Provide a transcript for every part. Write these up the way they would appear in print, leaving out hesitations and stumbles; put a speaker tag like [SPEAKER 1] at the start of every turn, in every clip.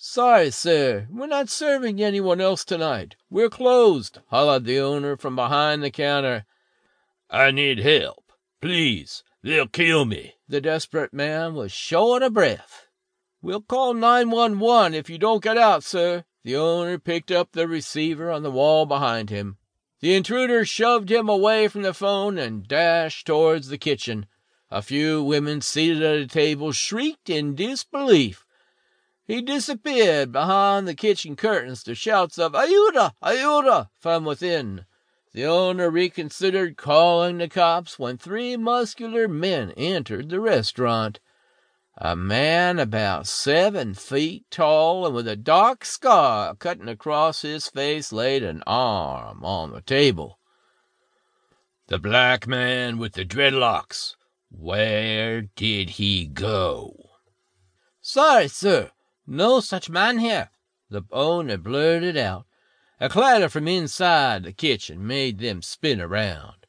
[SPEAKER 1] "Sorry, sir, we're not serving anyone else tonight. We're closed," hollered the owner from behind the counter.
[SPEAKER 2] "I need help. Please, they'll kill me."
[SPEAKER 1] The desperate man was short of breath. "We'll call 911 if you don't get out, sir." The owner picked up the receiver on the wall behind him. The intruder shoved him away from the phone and dashed towards the kitchen. A few women seated at a table shrieked in disbelief. He disappeared behind the kitchen curtains to shouts of "Ayuda! Ayuda!" from within. The owner reconsidered calling the cops when 3 muscular men entered the restaurant. A man about 7 feet tall and with a dark scar cutting across his face laid an arm on the table.
[SPEAKER 2] "The black man with the dreadlocks. Where did he go?"
[SPEAKER 1] "Sorry, sir. No such man here," the owner blurted out. A clatter from inside the kitchen made them spin around.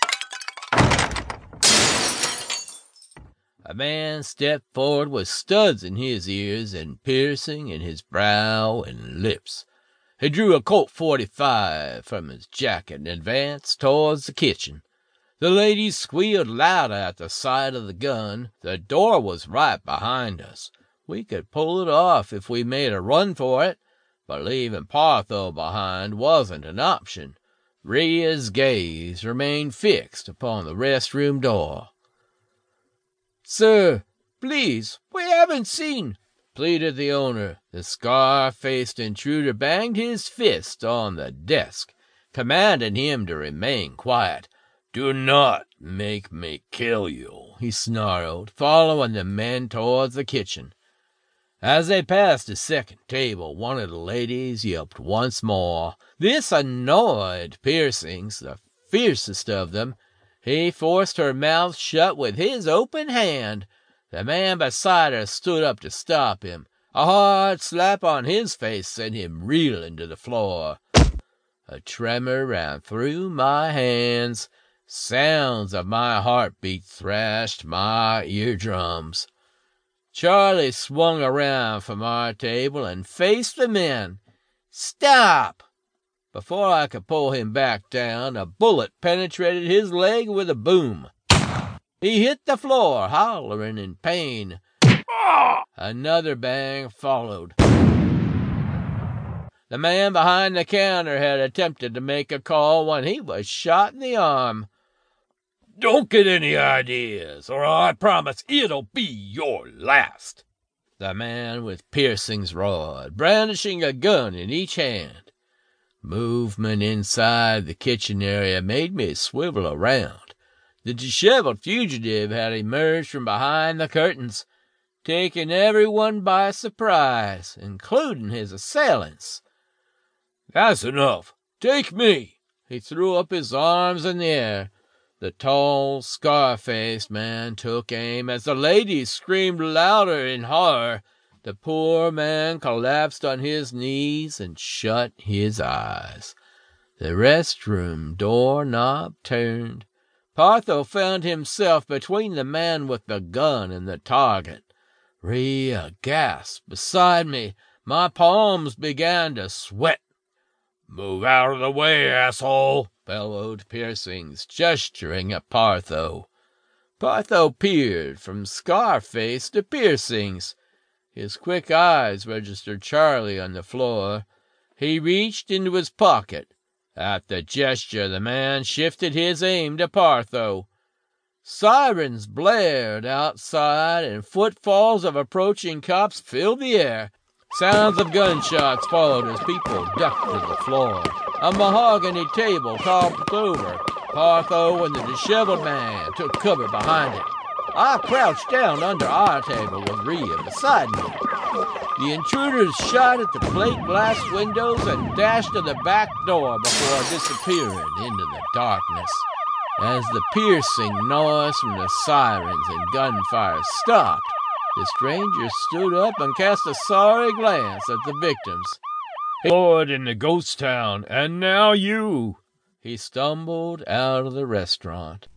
[SPEAKER 1] A man stepped forward with studs in his ears and piercing in his brow and lips. He drew a Colt .45 from his jacket and advanced towards the kitchen. The ladies squealed louder at the sight of the gun. The door was right behind us. We could pull it off if we made a run for it, but leaving Partho behind wasn't an option. Rhea's gaze remained fixed upon the restroom door. "Sir, please, we haven't seen," pleaded the owner. The scar-faced intruder banged his fist on the desk, commanding him to remain quiet.
[SPEAKER 2] "Do not make me kill you," he snarled,
[SPEAKER 1] following the men towards the kitchen. As they passed the second table, one of the ladies yelped once more. This annoyed Piercings, the fiercest of them. He forced her mouth shut with his open hand. The man beside her stood up to stop him. A hard slap on his face sent him reeling to the floor. A tremor ran through my hands. Sounds of my heartbeat thrashed my eardrums. Charlie swung around from our table and faced the men. "Stop!" Before I could pull him back down, a bullet penetrated his leg with a boom. He hit the floor, hollering in pain. Another bang followed. The man behind the counter had attempted to make a call when he was shot in the arm.
[SPEAKER 2] "Don't get any ideas, or I promise it'll be your last,"
[SPEAKER 1] the man with piercings roared, brandishing a gun in each hand. Movement inside the kitchen area made me swivel around. The disheveled fugitive had emerged from behind the curtains, taking everyone by surprise, including his assailants.
[SPEAKER 2] "That's enough. Take me."
[SPEAKER 1] He threw up his arms in the air. The tall, scar-faced man took aim as the ladies screamed louder in horror. The poor man collapsed on his knees and shut his eyes. The restroom doorknob turned. Partho found himself between the man with the gun and the target. Rhea gasped beside me. My palms began to sweat.
[SPEAKER 2] "Move out of the way, asshole,"
[SPEAKER 1] bellowed Piercings, gesturing at Partho. Partho peered from Scarface to Piercings. His quick eyes registered Charlie on the floor. He reached into his pocket. At the gesture, the man shifted his aim to Partho. Sirens blared outside, and footfalls of approaching cops filled the air. Sounds of gunshots followed as people ducked to the floor. A mahogany table toppled over. Partho and the disheveled man took cover behind it. I crouched down under our table with Rhea beside me. The intruders shot at the plate glass windows and dashed to the back door before disappearing into the darkness. As the piercing noise from the sirens and gunfire stopped, the stranger stood up and cast a sorry glance at the victims.
[SPEAKER 2] "Lord in the ghost town, and now you!"
[SPEAKER 1] He stumbled out of the restaurant.